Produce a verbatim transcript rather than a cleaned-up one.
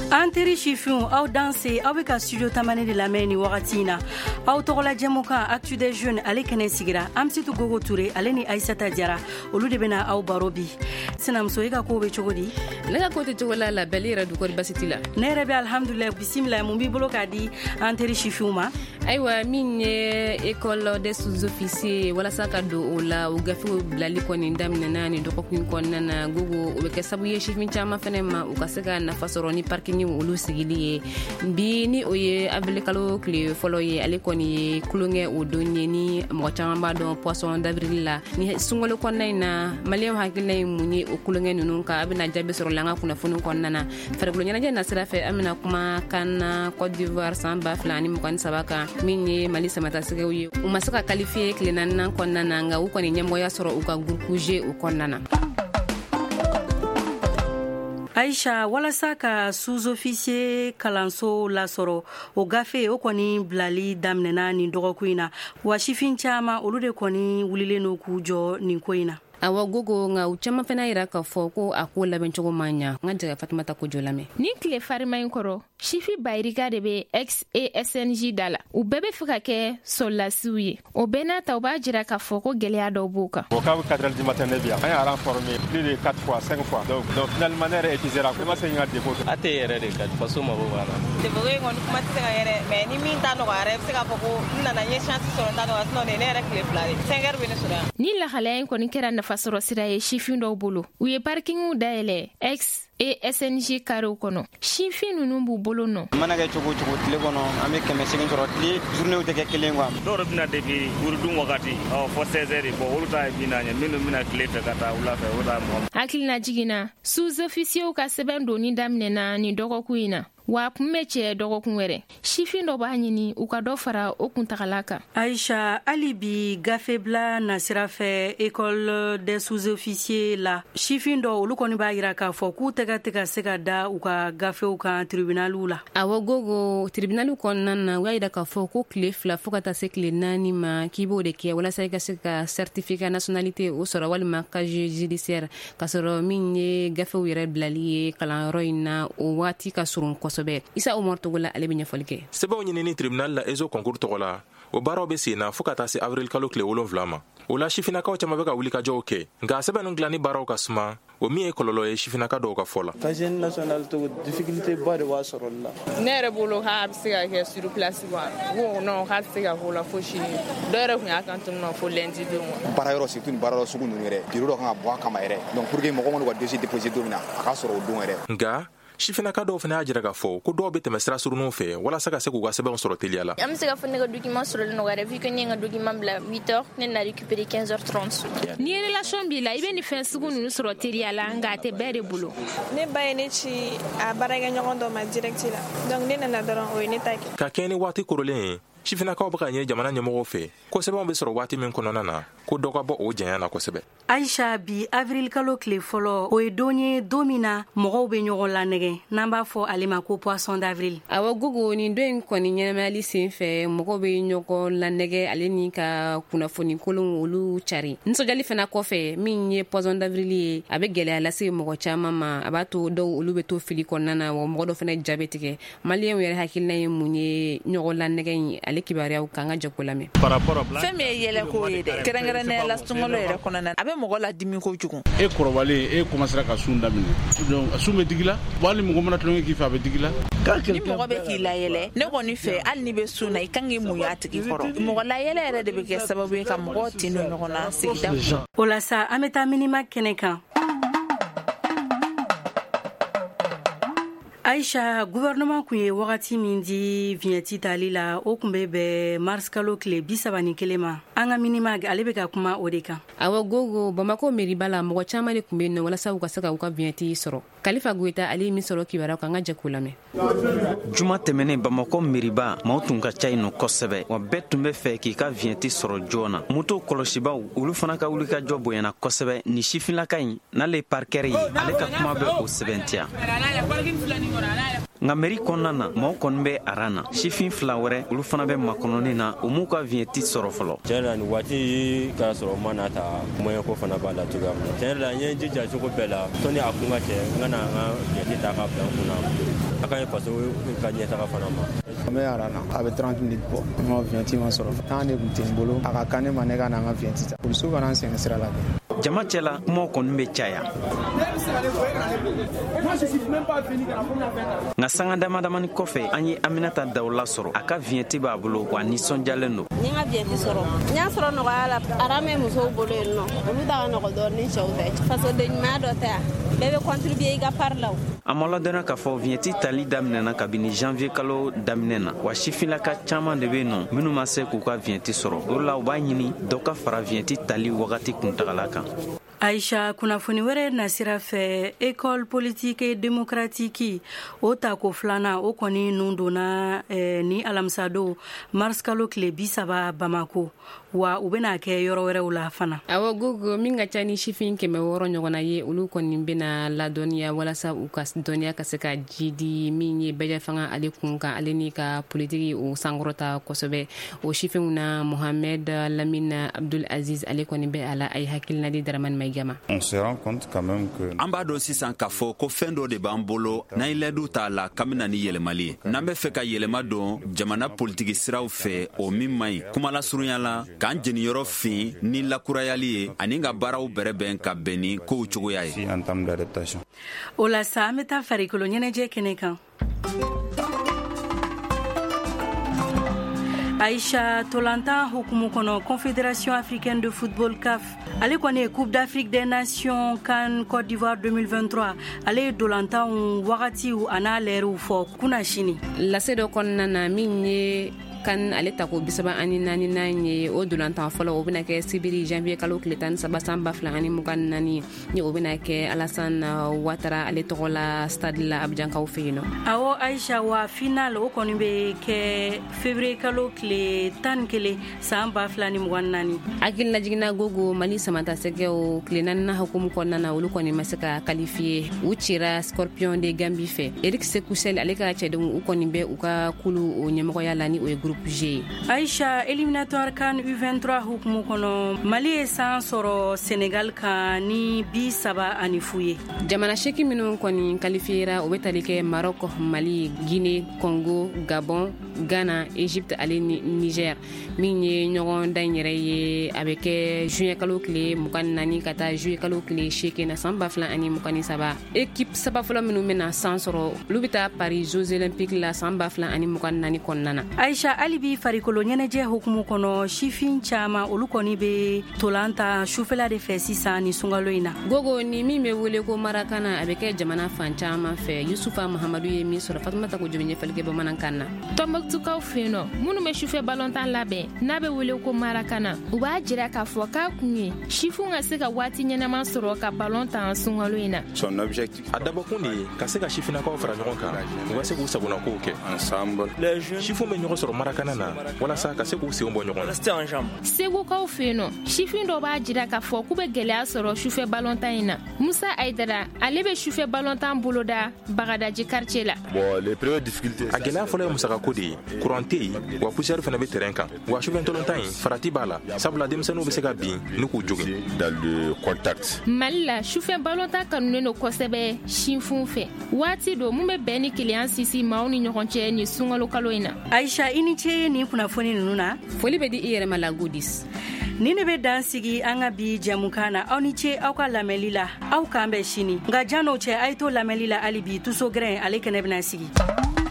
Anteri chifion aw danse aw bɛ ka studio tamani de lamɛn ni wagati na aw tɔgɔla jɛmukan Actu des Jeunes ale kɛnɛ sigira Amsitu Gogo Ture ale ni Aissata Diarra olu de bɛna aw baro bi sinamuso e ka ko bɛ cogo di ne ka ko tɛ cogo la labɛli yɛrɛ du kɔri basi t'i la ne yɛrɛ bɛ alhamdulillah bisimila mun b'i bolo k'a di Anteri chifion ma ayiwa min ye école des sous-officiers walasa ka don o la o gafew bilali kɔni daminɛna ni dɔgɔkun kɔnɔna na Gogo o bɛ kɛ sabu ye chifin caman fɛnɛ ma u ka se ka nafa sɔrɔ ni parking ni olu sigili ye bi ni o ye avril kalo tile fɔlɔ ye ale kɔni ye kulonkɛ o don ye ni mɔgɔ caman b'a dɔn poisson d'avril la ni sunkalo kɔnɔna in na maliyɛnw hakilina ye mun ye o kulonkɛ ninnu kan a bɛna jaabi sɔrɔ la an ka kunnafoni kɔnɔna na farikolo ɲɛnajɛ na sira fɛ an bɛna kuma kan Côte d'Ivoire san ba fila ani mugan ni saba kan min ye Mali samatasɛgɛw ye u ma se ka qualifier tile naaninan kɔnɔna na nka u kɔni ɲɛmɔgɔya sɔrɔ u ka groupe G o kɔnɔna na. Aisha walasa ka sous-officier kalanso lasɔrɔ o gafe o kɔni bilali daminɛna nin dɔgɔkun in na wa sifin caman olu de kɔni wulilen no k'u jɔ nin ko in na awa Gogo nga u caman fana yira k'a fɔ ko a ko labɛn cogo man ɲa n ka jɛgɛ Fatumata Kojo lamɛn ni tile farima in kɔrɔ Chifi Bayirika de bɛ X A S N J da la u bɛɛ bɛ fɛ ka kɛ solasiw ye o bɛɛ n'a ta u b'a jira k'a fɔ ko gɛlɛya dɔw b'u kan au cas où quatre heures du matin ne vient an y'a renformé plus de quatre fois cinq fois donc donc finalement ne yɛrɛ étudier la comment c'est ɲa défaut a tɛ yɛrɛ de ka faso mako b'a la défaut in kɔni kuma tɛ se ka yɛrɛ mais ni min ta nɔgɔyara i bɛ se k'a fɔ ko n nana n ye chance sɔrɔ n ta nɔgɔya sinon ne yɛrɛ tile fila de cinq heures bɛ ne sɔrɔ yan ni lahalaya in kɔni kɛra nafasɔrɔ sira ye sifin dɔw bolo u ye parkingiw dayɛlɛ X A S N J karew kɔnɔ sifin ninnu b'u bolo nɔ mana kɛ cogo cogo tile kɔnɔ an bɛ kɛmɛ segin sɔrɔ tile journée tɛ kɛ kelen quoi dɔw yɛrɛ bɛna depuis wurudun wagati ɔ fɔ seize heures bon olu ta ye bi naani minnu bɛna tile fɛ ka taa wula fɛ o ta mɔgɔ hakilina jiginna sous-officiers ka sɛbɛn doni daminɛna ni dɔgɔkun in na wa kun bɛ cɛ dɔgɔkun wɛrɛ sifin dɔ b'a ɲini u ka dɔ fara o kuntagala kan Aisha hali bi gafe bila nasira fɛ école des sous-officiers la sifin dɔ olu kɔni b'a yira k'a fɔ k'u tɛgɛ tɛ ka se ka da u ka gafew kan tribunaliw la awa Gogo tribunaliw kɔnɔna na u y'a yira k'a fɔ ko tile fila fo ka taa se tile naani ma k'i b'o de kɛ walasa i ka se ka certificat nationalité o sɔrɔ walima casier judiciaire ka sɔrɔ min ye gafew yɛrɛ bilali ye kalanyɔrɔ in na o waati ka surun kosɛbɛ Isa Omar Togola ale bɛ ɲɛfɔli kɛ sɛbɛnw ɲinini tribunal la ezo concours tɔgɔ la o baaraw bɛ sen na fo ka taa se avril kalo tile wolonwula ma o la sifinakaw caman bɛ ka wulikajɔw kɛ nka sɛbɛn ninnu dilanni baaraw ka suma o min ye kɔlɔlɔ ye sifinaka dɔw ka fɔ la casier national to difficulté ba de b'a sɔrɔ la ne yɛrɛ bolo k'a bɛ se ka kɛ sur place quoi wo non k'a tɛ se ka k'o la fo sini dɔw yɛrɛ tun y'a kan tunu na fo lundi don baara yɔrɔ surtout ni baara yɔrɔ sugu ninnu yɛrɛ bureau dɔ kan ka bɔ a kama yɛrɛ donc pour que mɔgɔ minnu ka dossier déposer don min na a ka sɔrɔ o don yɛrɛ nka sifinaka dɔw fana y'a jira k'a fɔ ko dɔw bɛ tɛmɛ sira surununw fɛ walasa ka se k'u ka sɛbɛnw sɔrɔ teliya la an bɛ se ka fɔ ne ka document sɔrɔli nɔgɔyara vu que ne ye n ka document bila huit heures ne na récupérer quinze heures trente ni ye relation b'i la i bɛ ni fɛn sugu ninnu sɔrɔ teriya la nka a tɛ bɛɛ de bolo ne ba ye ne ci a baarakɛɲɔgɔn dɔ ma direct la donc ne nana dɔrɔn o ye ne ta kɛ ka kɛɲɛ ni waati korolen ye sifinakaw bɛ ka ɲɛ jamana ɲɛmɔgɔw fɛ ko sɛbɛnw bɛ sɔrɔ waati min kɔnɔna na ko dɔ ka bɔ o janya na kosɛbɛ Aisha bi avril kalo tile fɔlɔ o ye don ye don min na mɔgɔw bɛ ɲɔgɔn lanɛgɛ n'an b'a fɔ ale ma ko poisson d'avril awa Gogo nin don in kɔni ɲɛnamayali sen fɛ mɔgɔw bɛ ɲɔgɔn lanɛgɛ ale ni ka kunnafoni kolon olu cari nisɔndiyali fana kɔfɛ min ye poisson d'avril ye a bɛ gɛlɛya lase mɔgɔ caman ma a b'a to dɔw olu bɛ to fili kɔnɔna na wa mɔgɔ dɔ fana ja bɛ tigɛ maliyɛnw yɛrɛ hakilina ye mun ye ɲɔgɔn lanɛgɛ in ale kibaruyaw kan ka jɛko lamɛn fɛn min ye yɛlɛko ye dɛ kɛrɛnkɛrɛnnenya la sunkalo yɛrɛ kɔnɔna a bɛ mɔgɔ la dimi kojugu e kɔrɔbalen e commencera ka sun daminɛ donc sun bɛ digi la bon hali mɔgɔ mana tulonkɛ k'i fɛ a bɛ digi la ni mɔgɔ bɛ k'i layɛlɛ ne kɔni fɛ hali ni bɛ sun na i kan k'i muɲu a tigi kɔrɔ mɔgɔ layɛlɛ yɛrɛ de bɛ kɛ sababu ye ka mɔgɔw tin don ɲɔgɔn na sigida o la sa an bɛ taa minima kɛnɛ kan Aisha gouvernement kun ye wagati min di vignette tali la o kun bɛ bɛn mars kalo tile bi saba ni kelen ma an ka minima ale bɛ ka kuma o de kan awa Gogo Bamako mairie la mɔgɔ caman de kun bɛ yen nɔ walasa u ka se ka u ka vignette sɔrɔ Kalifa Goita ale min sɔrɔ kibaruyaw kan ka jɛko lamɛn juma tɛmɛnen Bamako mairie maaw tun ka ca yen nɔ kosɛbɛ wa bɛɛ tun bɛ fɛ k'i ka vignette sɔrɔ joona moto kɔlɔsibaw olu fana ka wulikajɔ bonyana kosɛbɛ ni sifinlaka in n'ale parkɛri ye ale ka kuma bɛ o sɛbɛntiya nka meri kɔnɔna na maaw kɔni bɛ aran na sifin fila wɛrɛ olu fana bɛ makɔnɔni na u m'u ka viɲɛti sɔrɔ fɔlɔ. tiɲɛ la nin waati k'a sɔrɔ n ma n'a ta moyen ko fana b'a la cogoya min na. tiɲɛ la n ye jija cogo bɛɛ la sɔnni a kun ka cɛ n ka na n ka viɲɛti ta ka bila n kunna a ka ɲi faso ka ɲɛtaga fana ma. n bɛ aran na a bɛ trente minutes bɔ n ka viɲɛti ma sɔrɔ tan de tun tɛ n bolo a ka kan ne ma ne ka na n ka viɲɛti ta polisiw kana n sɛgɛn sira la. jama cɛla kumaw kɔni bɛ caya nka sanga damadamani kɔfɛ an ye Aminata Dawula sɔrɔ a ka viɲɛti b'a bolo wa nisɔndiyalen don. n ye n ka viɲɛti sɔrɔ n y'a sɔrɔ nɔgɔya la aran bɛ musow bolo yen nɔ olu ta ka nɔgɔ dɔɔni ni cɛw tɛ fasoden ɲumanya dɔ tɛ yan bɛɛ bɛ contribuer i ka part la. a ma ladɔnniya k'a fɔ viɲɛti tali daminɛna kabini janvier kalo daminɛ na wa sifinlaka caman de bɛ yen nɔ minnu ma se k'u ka viɲɛti sɔrɔ o la u b'a ɲini dɔ ka fara viɲɛti tali wagati kuntagala kan. Aisha, kunnafoni wɛrɛ nasira fɛ école politique et démocratique o tako filana o kɔni nun donna eh, ni alamisa don mars kalo tile bi saba Bamako wa u bɛna kɛ yɔrɔ wɛrɛw la fana. Awɔ gogo min ka ca ni sifin kɛmɛ wɔɔrɔ ɲɔgɔnna ye olu kɔni bɛna ladɔnniya walasa u ka dɔnniya ka se ka jidi min ye bɛɛ fanga ale kun kan ale ni ka politiki o sankɔrɔta kosɛbɛ o sifinw na Mohamed Lamine Abdul Aziz ale kɔni bɛ ala ay hakilina di Dramane On se rend compte quand même que an b'a dɔn sisan k'a fɔ ko fɛn dɔ de b'an bolo n'an ye lɛdu t'a la k'an bɛna ni yɛlɛmali ye n'an bɛ fɛ ka yɛlɛma dɔn jamana politiki siraw fɛ o min man ɲi kumalasurunya la k'an jeniyɔrɔ fin ni lakurayali ye ani ka baaraw bɛrɛbɛn ka bɛn ni kow cogoya ye. En termes d'adaptation. O la sa an bɛ taa farikolo ɲɛnajɛ kɛnɛ kan. Aïcha Tolantan hukumu kono Confédération africaine de football C A F ale kɔni Coupe d'Afrique des Nations CAN Côte d'Ivoire deux mille vingt-trois ale dolantan wagati ana lɛriw fɔ kuna sini lase dɔ kɔnɔna na min ye kan ale ta ko bisaba ani nani nanye o dolantan fɔlɔ o bɛna kɛ sibiri janvier kalo tile tan ni saba san ba fila ani mugan naani ni o bɛna kɛ Alassane Ouattara ale tɔgɔ la stade la Abidjankaw fɛ yen nɔ. Awɔ Aïcha wa final o kɔni bɛ kɛ février kalo tile tan ni kelen san ba fila ni mugan naani. Hakilina jiginna gogo Mali samata sɛgɛw tile naaninan hukumu kɔnɔna na olu kɔni ma se ka qualifier u cira Scorpion de Gambie fɛ. Eric Sekusel ale ka cɛdenw u kɔni bɛ u ka kulu o ɲɛmɔgɔya la ni o ye groupe G. Aïcha éliminatoire CAN U vingt-trois hukumu kɔnɔ Mali ye san sɔrɔ Sénégal kan ni bi saba ani fu ye. Jamana seki minnu kɔni qualifiera o bɛ tali kɛ Maroc, Mali, Guinée, Congo, Gabon, Ghana, Égypte ale ni Niger. Min ye ɲɔgɔn dan yɛrɛ ye a bɛ kɛ juin kalo tile mugan naani ka taa juillet kalo tile seegin na san ba fila ani mugan ni saba. Équipe saba fɔlɔ minnu bɛna san sɔrɔ olu bɛ taa Paris Jeux Olympiques la san ba fila ani mugan naani kɔnɔna na. Aïcha alibi farikolo ɲɛnajɛ hukumu kɔnɔ sifin caman olu kɔni bɛ tolanta sufɛla de fɛ sisan ni sunkalo in na. Gogo ni min bɛ wele ko marakana a bɛ kɛ jamana fan caman fɛ Yusufa Mahamadu ye min sɔrɔ Fatumata ko jɔn ɲɛfɔli kɛ bamanankan na. Tɔnbɔkutukaw fɛ yen nɔ minnu bɛ sufɛ balontan labɛn n'a bɛ wele ko marakana u b'a jira k'a fɔ k'a kun ye sifinw ka se ka waati ɲɛnama sɔrɔ ka balontan sunkalo in na. Son objectif a dabɔkun de ye ka se ka sifinnakaw fara ɲɔgɔn kan u ka se k'u sagonakow kɛ ensemble. Sifinw bɛ ɲɔgɔn sɔrɔ marakana na walasa ka se k'u senw bɔ ɲɔgɔn na. Segukaw fɛ yen nɔ sifin dɔ b'a jira k'a fɔ k'u bɛ gɛlɛya sɔrɔ sufɛ balontan in na. Musa Aidara ale bɛ sufɛ balontan boloda Bagadaji quartier la. A gɛlɛya fɔlɔ ye musakako de ye courant tɛ yen wa poussière fana bɛ terrain kan wa sufɛ ntɔlɔntan in farati b'a la sabula denmisɛnninw bɛ se ka bin n'u k'u jogin. Mali la sufɛ balontan kanunen don kosɛbɛ sinfinw fɛ waati don mun bɛ bɛn ni keleyan sisi maaw ni ɲɔgɔn cɛ ni sunkalo kalo in na. Aïcha i ni ce ni kunnafoni ninnu na foli bɛ di i yɛrɛ ma la godis ni ne bɛ dan sigi an ka bi jɛmukan na aw ni ce aw ka lamɛnli la aw k'an bɛn sini nka jan n'o cɛ a' ye to lamɛnli la hali bi tuso gɛrɛn ale kɛnɛ bɛna sigi.